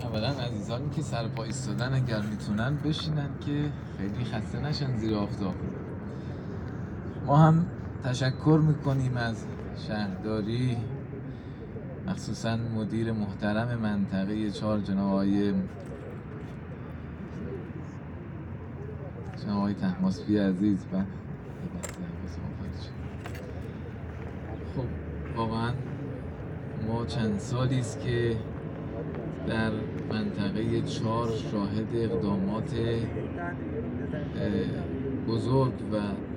اولا عزیزانی که سر پا ایستادن اگر میتونن بشینن که خیلی خسته نشن زیر آفتاب. ما هم تشکر میکنیم از شهرداری، مخصوصا مدیر محترم منطقه 4 جناب آقای طهماسبی عزیز. خب واقعا ما چند سالی است که در منطقه 4 شاهد اقدامات بزرگ و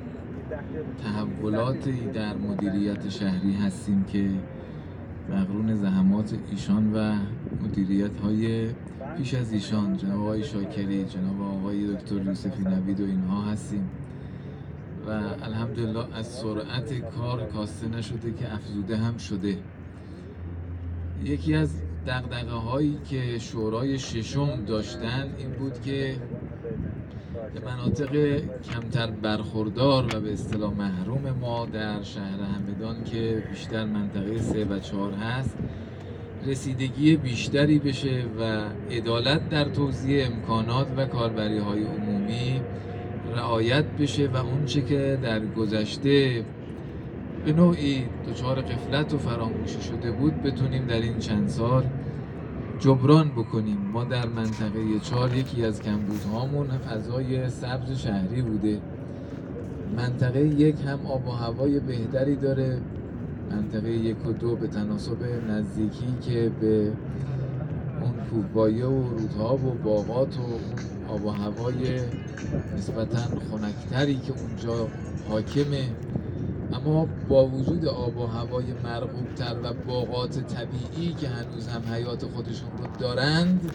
تحولاتی در مدیریت شهری هستیم که مقرون زحمات ایشان و مدیریت‌های پیش از ایشان، جناب آقای شاکری، جناب آقای دکتر یوسفی نوید و اینها هستیم و الحمدلله از سرعت کار کاسته نشده که افزوده هم شده. یکی از دغدغه‌هایی که شورای ششم داشتن این بود که به مناطق کمتر برخوردار و به اصطلاح محروم ما در شهر همدان که بیشتر منطقه 3 و 4 هست رسیدگی بیشتری بشه و عدالت در توزیع امکانات و کاربری‌های عمومی رعایت بشه و اون چه که در گذشته به نوعی دچار غفلت و فراموشی شده بود بتونیم در این چند سال جبران بکنیم. ما در منطقه 4 یکی از کمبودهامون فضای سبز شهری بوده. منطقه 1 هم آب و هوای بهتری داره، منطقه 1 و 2 به تناسب نزدیکی که به اون کوهپایه و رودها و باغات و اون آب و هوای نسبتاً خنک‌تری که اونجا حاکمه، اما با وجود آب و هوای مرغوب‌تر و باغات طبیعی که هنوز هم حیات خودشون رو دارند،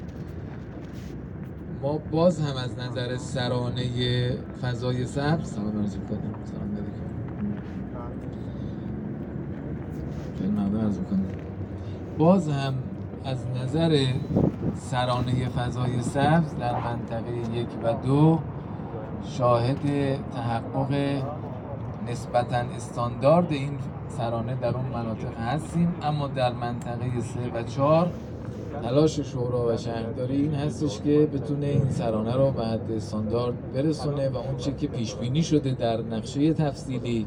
ما باز هم از نظر سرانه فضای سبز سلام عرض می‌کنیم. سلام علیکم. خیلی ممنون عرض می‌کنم. باز هم از نظر سرانه فضای سبز در منطقه 1 و 2 شاهد تحقق نسبتاً استاندارد این سرانه در اون مناطق هستیم، اما در منطقه 3 و 4 تلاش شورا و شهرداری این هستش که بتونه این سرانه رو به حد استاندارد برسونه و اون چه که پیش بینی شده در نقشه تفصیلی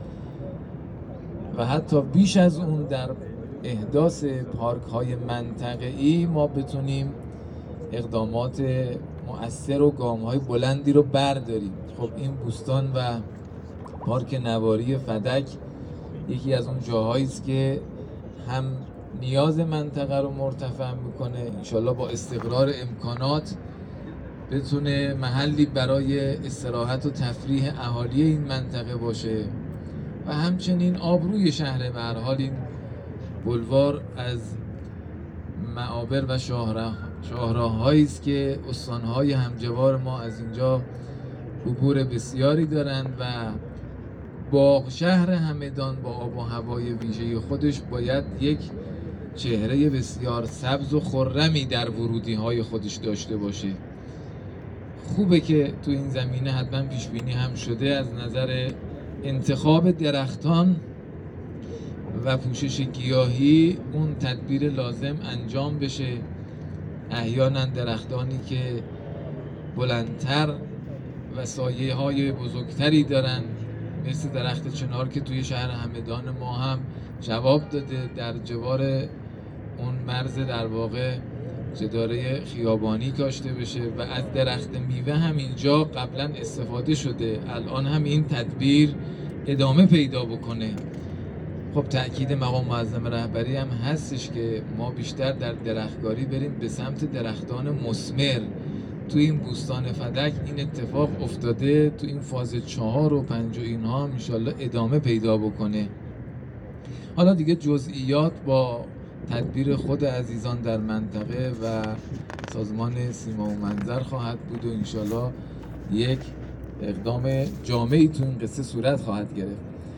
و حتی بیش از اون در احداث پارک های منطقه‌ای ما بتونیم اقدامات مؤثر و گام های بلندی رو برداریم. خب این بوستان و پارک نواری فدک یکی از اون جاهایی است که هم نیاز منطقه رو مرتفع میکنه، انشالله با استقرار امکانات بتونه محلی برای استراحت و تفریح اهالی این منطقه باشه و همچنین آبروی شهر. به هر حال این بلوار از معابر و شاهراه‌هایی است که استان‌های همجوار ما از اینجا عبور بسیاری دارند و باغ شهر همدان با آب و هوای ویژه خودش باید یک چهره بسیار سبز و خرمی در ورودی‌های خودش داشته باشه. خوبه که تو این زمینه حتما پیش بینی هم شده از نظر انتخاب درختان و پوشش گیاهی اون تدبیر لازم انجام بشه. احیانا درختانی که بلندتر و سایه‌های بزرگتری دارن مثل درخت چنار که توی شهر همدان ما هم جواب داده در جوار اون مرز در واقع جداره خیابانی کاشته بشه و از درخت میوه هم اینجا قبلا استفاده شده، الان هم این تدبیر ادامه پیدا بکنه. خب تأکید مقام معظم رهبری هم هستش که ما بیشتر در درختکاری بریم به سمت درختان مثمر. تو این بوستان فدک این اتفاق افتاده، تو این فاز 4 و 5 و اینها هم انشالله ادامه پیدا بکنه. حالا دیگه جزئیات با تدبیر خود عزیزان در منطقه و سازمان سیما و منظر خواهد بود و انشالله یک اقدام جامعی تو این قصه صورت خواهد گرفت.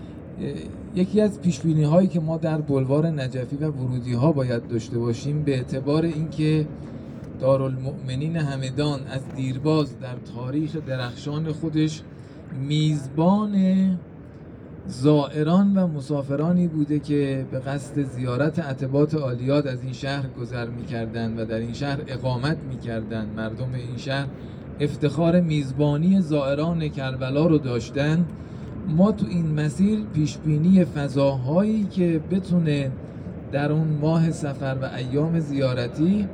یکی از پیشبینی هایی که ما در بلوار نجفی و ورودی ها باید داشته باشیم به اعتبار اینکه دارالمؤمنین همدان از دیرباز در تاریخ درخشان خودش میزبان زائران و مسافرانی بوده که به قصد زیارت عتبات عالیات از این شهر گذر می‌کردند و در این شهر اقامت می‌کردند. مردم این شهر افتخار میزبانی زائران کربلا رو داشتن. ما تو این مسیر پیشبینی فضاهایی که بتونه در اون ماه سفر و ایام زیارتی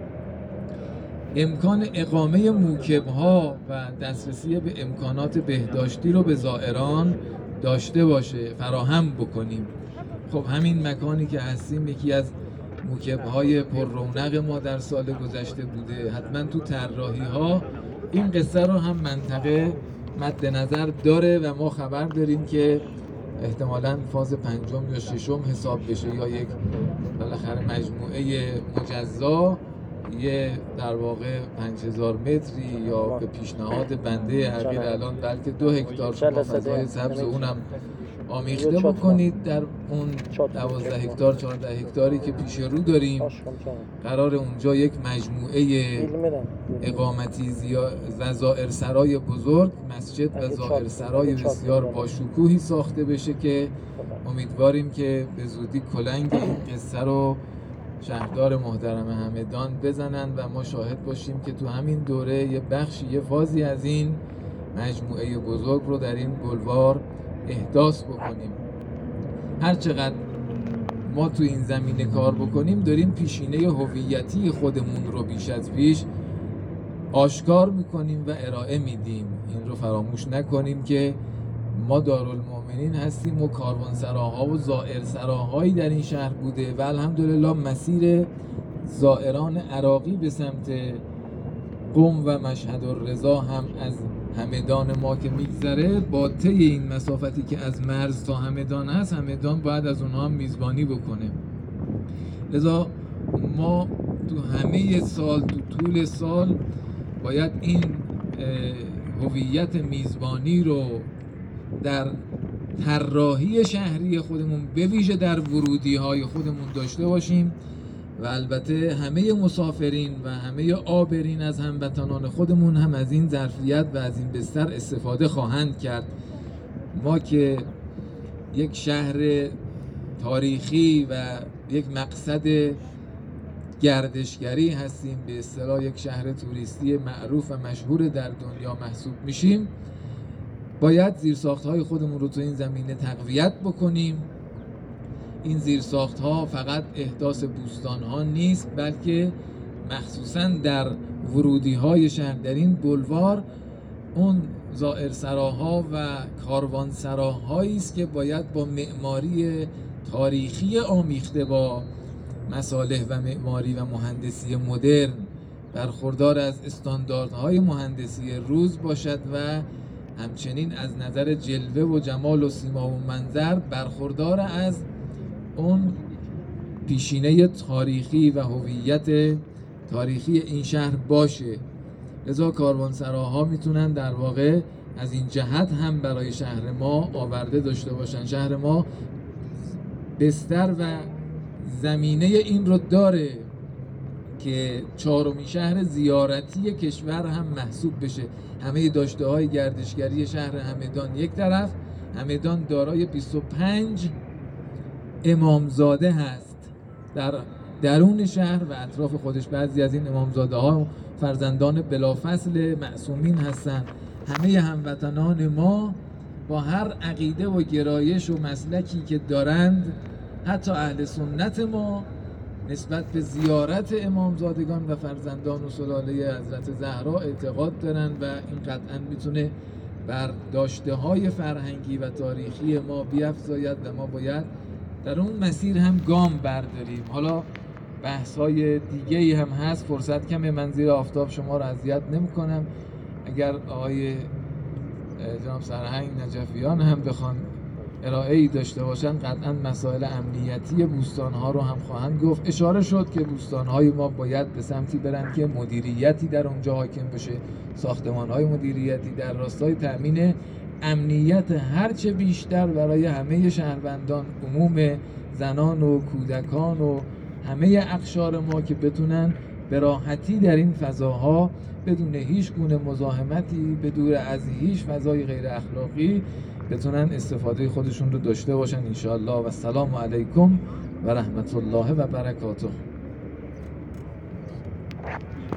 امکان اقامه موکب‌ها و دسترسی به امکانات بهداشتی رو به زائران داشته باشه، فراهم بکنیم. خب همین مکانی که هستیم یکی از موکب‌های پر رونق ما در سال گذشته بوده. حتما تو طراحی‌ها این قصه رو هم منطقه مد نظر داره و ما خبر داریم که احتمالاً فاز پنجم یا ششم حساب بشه یا یک بالاخره مجموعه مجزا یه در واقع 5000 متری یا به پیشنهاد بنده عقیل الان بلکه 2 هکتار شما فضای سبز اونم آمیخته بکنید در اون 12 هکتار 14 هکتاری که پیش رو داریم. قرار اونجا یک مجموعه اقامتی و زائرسرای بزرگ، مسجد و زائرسرای بسیار با شکوهی ساخته بشه که امیدواریم که به زودی کلنگ این قصه رو شهردار محترم همدان بزنن و ما شاهد باشیم که تو همین دوره یه بخشی یه فازی از این مجموعه بزرگ رو در این بلوار احداث بکنیم. هر چقدر ما تو این زمینه کار بکنیم داریم پیشینه هویتی خودمون رو بیش از پیش آشکار میکنیم و ارائه میدیم. این رو فراموش نکنیم که ما دارالمؤمنین هستیم و کاروانسراها و زائرسراهایی در این شهر بوده و الحمدلله مسیر زائران عراقی به سمت قم و مشهد الرضا هم از همدان ما که میگذره با طی این مسافتی که از مرز تا همدان هست، همدان باید از اونها هم میزبانی بکنه. لذا ما تو همه سال، تو طول سال باید این هویت میزبانی رو در طراحی شهری خودمون به ویژه در ورودی های خودمون داشته باشیم و البته همه مسافرین و همه عابرین از هموطنان خودمون هم از این ظرفیت و از این بستر استفاده خواهند کرد. ما که یک شهر تاریخی و یک مقصد گردشگری هستیم، به اصطلاح یک شهر توریستی معروف و مشهور در دنیا محسوب میشیم، باید زیرساخت‌های خودمون رو تو این زمینه تقویت بکنیم. این زیرساخت‌ها فقط احداث بوستان‌ها نیست، بلکه مخصوصاً در ورودی‌های شهر در این بلوار اون زائرسراها و کاروانسراهایی است که باید با معماری تاریخی آمیخته با مصالح و معماری و مهندسی مدرن برخوردار از استانداردهای مهندسی روز باشد و همچنین از نظر جلوه و جمال و سیما و منظر برخوردار از اون پیشینه تاریخی و هویت تاریخی این شهر باشه. لذا کاروانسراها میتونن در واقع از این جهت هم برای شهر ما آورده داشته باشن. شهر ما بستر و زمینه این رو داره که چهارمین شهر زیارتی کشور هم محسوب بشه. همه داشته های گردشگری شهر همدان یک طرف، همدان دارای 25 امامزاده هست در درون شهر و اطراف خودش. بعضی از این امامزاده ها فرزندان بلافصل معصومین هستند. همه هموطنان ما با هر عقیده و گرایش و مسلکی که دارند، حتی اهل سنت ما نسبت به زیارت امامزادگان و فرزندان و سلاله حضرت زهرا اعتقاد دارن و این قطعا میتونه بر داشته‌های فرهنگی و تاریخی ما بیفزاید و ما باید در اون مسیر هم گام برداریم. حالا بحث‌های دیگه‌ای هم هست، فرصت کمه، من زیر آفتاب شما رو اذیت نمی‌کنم. اگر آقای جناب سرهنگ نجفیان هم بخوان ارائه‌ای داشته باشن، قطعاً مسائل امنیتی بوستان‌ها رو هم خواهند گفت. اشاره شد که بوستان‌های ما باید به سمتی برن که مدیریتی در اونجا حاکم بشه، ساختمان‌های مدیریتی در راستای تأمین امنیت هرچه بیشتر برای همه شهروندان، عموم زنان و کودکان و همه اقشار ما که بتونن به راحتی در این فضاها بدون هیچ گونه مزاحمتی، بدون از هیچ فضای غیر اخلاقی بتونن استفاده خودشون رو داشته باشن انشاءالله. و السلام علیکم و رحمت الله و برکاته.